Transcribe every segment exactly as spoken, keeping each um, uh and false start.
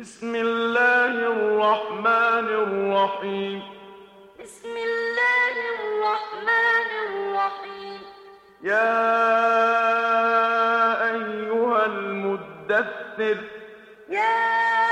بسم الله الرحمن الرحيم بسم الله الرحمن الرحيم يا أيها المدثر يا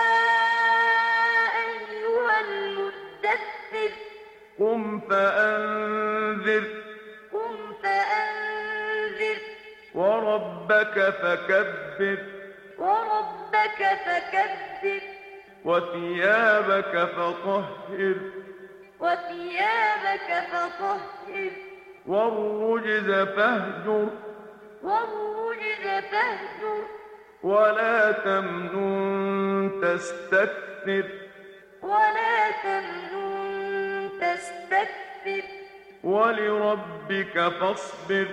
أيها المدثر قم فأنذر قم فأنذر وربك فكبر وربك فكبر وثيابك فطهر وثيابك فطهر والرجز فاهجر والرجز فاهجر ولا تمنن تستكثر ولا تمنن تستكثر ولربك فاصبر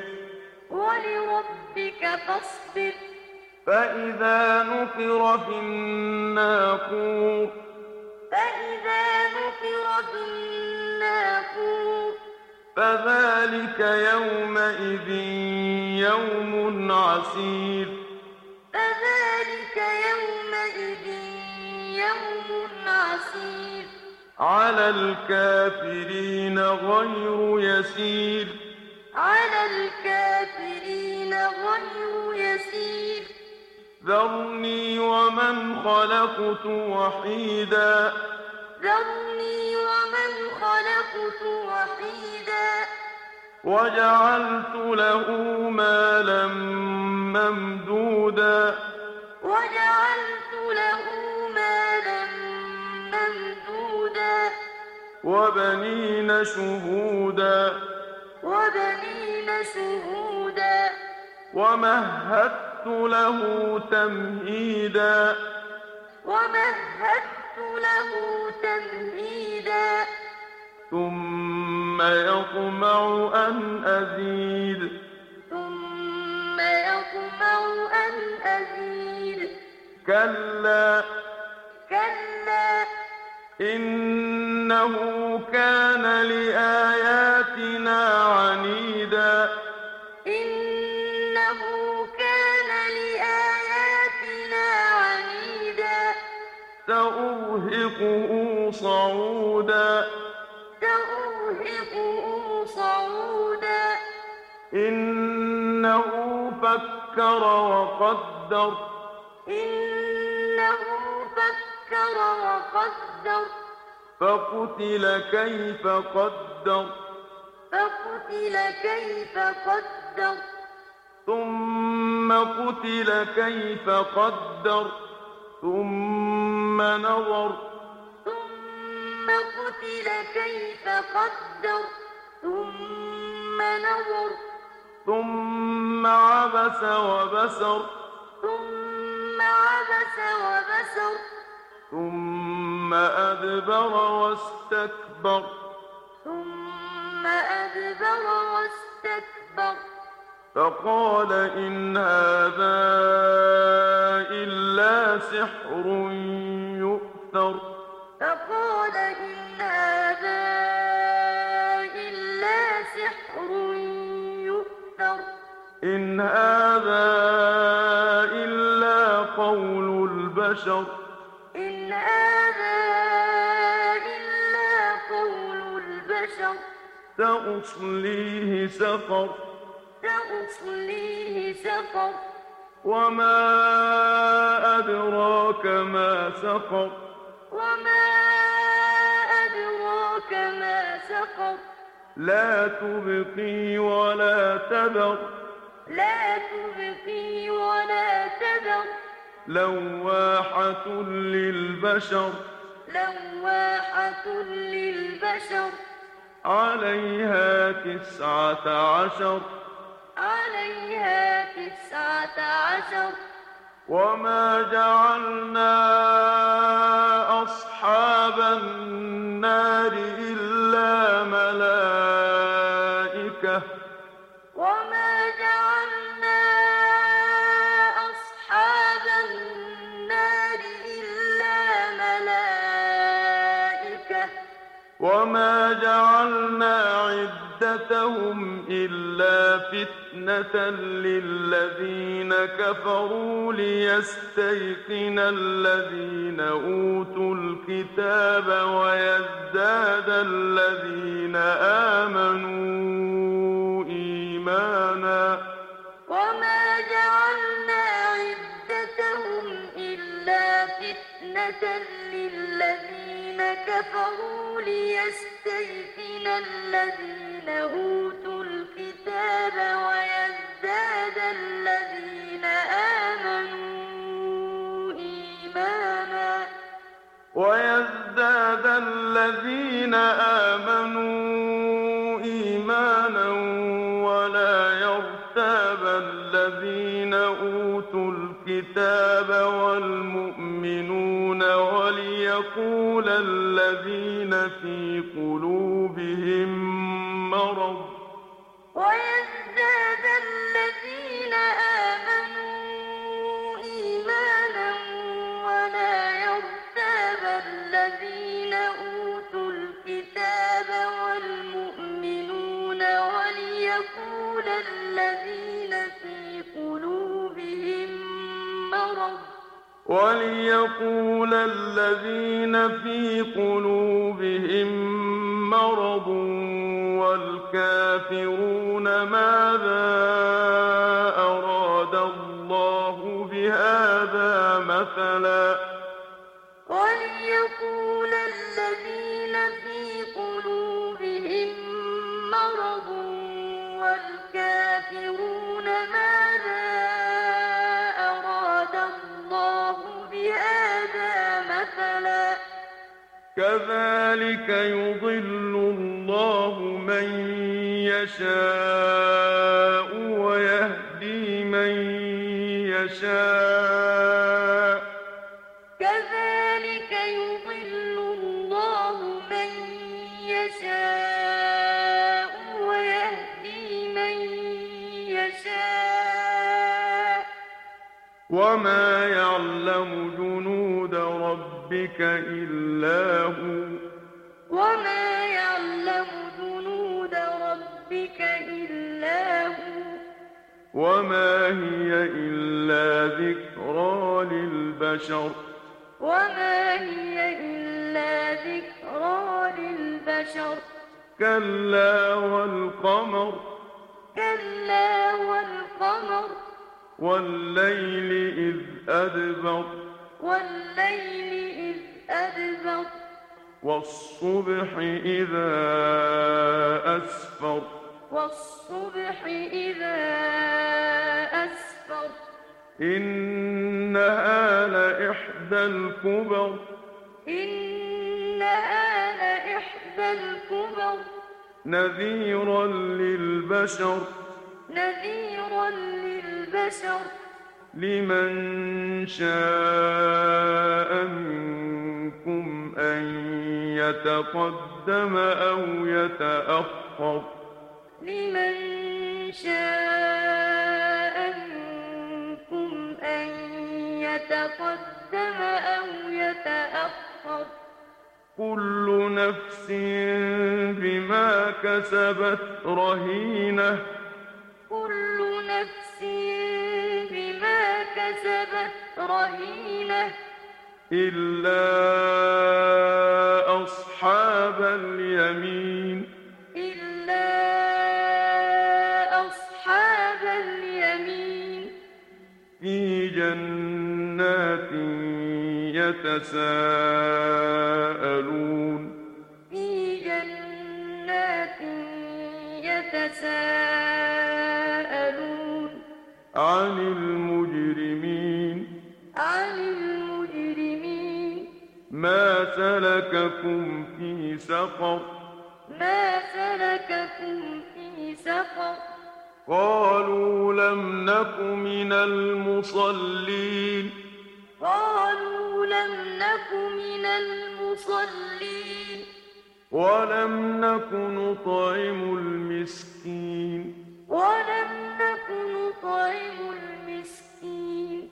ولربك فاصبر فإذا نقر في الناقور فإذا نقر في الناقور فذلك يومئذ يوم عسير فذلك يومئذ يوم عسير على الكافرين غير يسير على الكافرين غير يسير ذرني ومن خلقت وحيدا ذرني ومن خلقت وحيدا وجعلت له مالا ممدودا وجعلت له مالا ممدودا وبنين شهودا وبنين شهودا ومهدت له تمهيدا ومهدت له تمهيدا ثم يطمع أن أزيد ثم يطمع أن أزيد كلا كلا إنه كان لآياتنا عنيدا إنه كان لآياتنا عنيدا سأرهقه صعودا سأرهقه صعودا إنه فكر وقدر إنه فكر وقدر فقتل كيف قدر فقتل كيف قدر ثم قتل كيف قدر ثم نظر ثم قتل كيف قدر ثم نظر ثم عبس وبسر ثم عبس وبسر ثم أدبر واستكبر ثم أدبر واستكبر فقال إن هذا إلا سحر يؤثر فقال إن هذا إلا سحر يؤثر إن هذا إلا قول البشر إن هذا إلا قول البشر سأصليه سقر سأصليه سقر وما أدراك ما سقر وما أدراك ما سقر لا تبقي ولا تذر لا تبقي ولا تذر لواحة للبشر لواحة للبشر عليها تسعة عشر عليها تسعة عشر وما جعلنا أصحاب النار إلا ملائكة وما جعلنا أصحاب النار إلا ملائكة وما جعلنا عدة عدتهم إلا فتنة للذين كفروا ليستيقن الذين أوتوا الكتاب ويزداد الذين آمنوا إيمانا. وما جعلنا عدتهم إلا فتنة للذين كفروا ليستيقن الذين أوتوا الكتاب ويزداد الذين آمنوا إيمانا. ويزداد الذين آمنوا إيمانا ولا يرتاب الذين أوتوا الكتاب والمؤمنون وليقول الذين في قلوبهم مرض ويزداد الذين آمنوا إيمانا ولا يرتاب الذين أوتوا الكتاب والمؤمنون وليقول الذين في قلوبهم مرض وليقول الذين في قلوبهم مرض والكافرون ماذا أراد الله بهذا مثلا. وليقول الذين في قلوبهم مرض والكافرون ماذا أراد الله بهذا مثلا. كذلك يضل الله من يشاء ويهدي من يشاء. كذلك يضل الله من يشاء ويهدي من يشاء. وما يعلم جنود ربك إلا هو. وما يعلم جنود ربك إلا هو. وما هي إلا ذكرى للبشر. وما هي إلا ذكرى للبشر. كلا والقمر. كلا والقمر. والليل إذ أدبر. والليل إذ أدبر. والصبح إذا أسفر. والصبح إذا أسفر. إنها لإحدى الكبر. إنها لإحدى الكبر. نذيرا للبشر. نذيرا للبشر. لمن شاء منكم أن يتقدم أو يتأخر. لمن شاء منكم أن يتقدم أو يتأخر. كل نفس بما كسبت رهينة. كل نفس بما كسبت رهينة. إلا أصحاب اليمين. إلا أصحاب اليمين. في جنات يتساءلون. في جنات يتساءلون. عن المجرمين. عن المجرمين. ما سلككم في سقر. ما سلككم في سقر. قالوا لم نك من المصلين. قالوا لم نك من المصلين. ولم نك نطعم المسكين. ولم نك نطعم المسكين.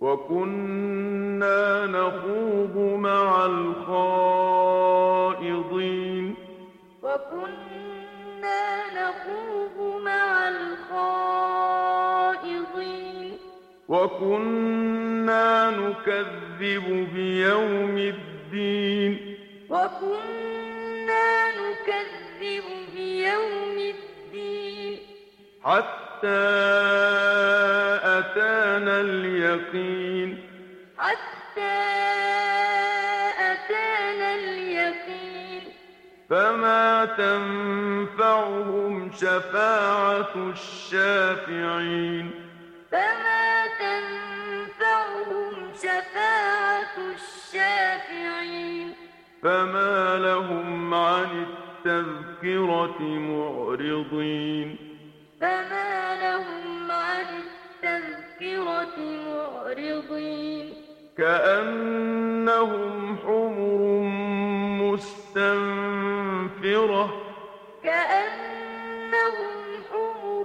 وكنا نخوض مع الخائضين. وكنا وكنا نكذب بيوم الدين وكنا نكذب بيوم الدين حتى أتانا اليقين حتى أتانا اليقين فما تنفعهم شفاعة الشافعين فما تنفعهم شفاعة الشافعين فما لهم عن التذكرة معرضين فما لهم عن التذكرة معرضين كأنهم حمر مستنفرة كأنهم حمر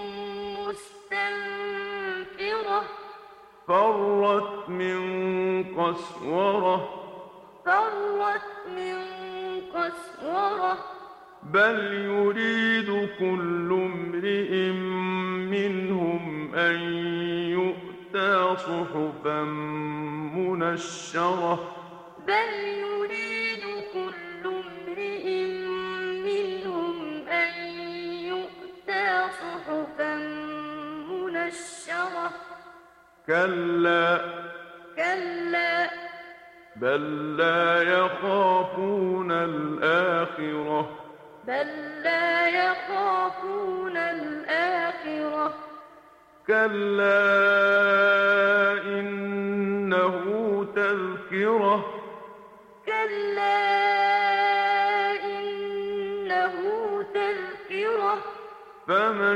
مستنفرة فرت من قسورة فرت من قسورة بل يريد كل امرئ منهم أن يؤتى صحفا منشرة بل يريد كل امرئ منهم أن يؤتى صحفا منشرة كلا كلا بل لا يخافون الآخرة بل لا يخافون الآخرة كلا إنه تذكرة كلا إنه تذكرة فمن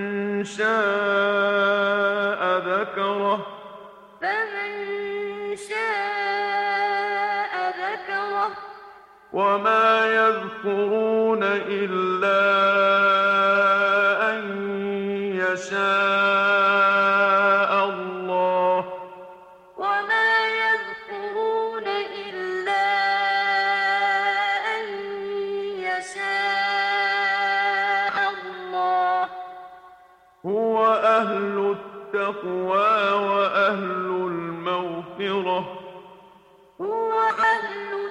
شاء ذكره فمن شاء ذكره وما يذكرون إلا أن يشاء الله وما يذكرون إلا أن يشاء الله هو أهل التقوى وأهل المغفرة هو أهل